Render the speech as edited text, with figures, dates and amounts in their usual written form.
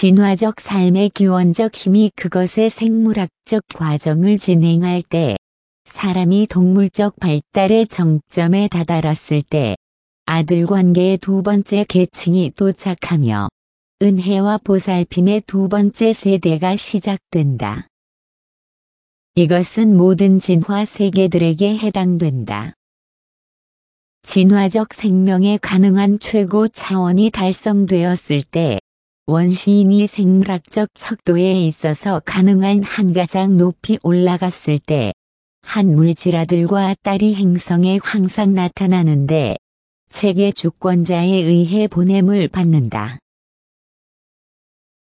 진화적 삶의 기원적 힘이 그것의 생물학적 과정을 진행할 때, 사람이 동물적 발달의 정점에 다다랐을 때, 아들 관계의 두 번째 계층이 도착하며, 은혜와 보살핌의 두 번째 세대가 시작된다. 이것은 모든 진화 세계들에게 해당된다. 진화적 생명의 가능한 최고 차원이 달성되었을 때, 원시인이 생물학적 척도에 있어서 가능한 한 가장 높이 올라갔을 때, 한 물질아들과 딸이 행성에 항상 나타나는데, 체계 주권자에 의해 보냄을 받는다.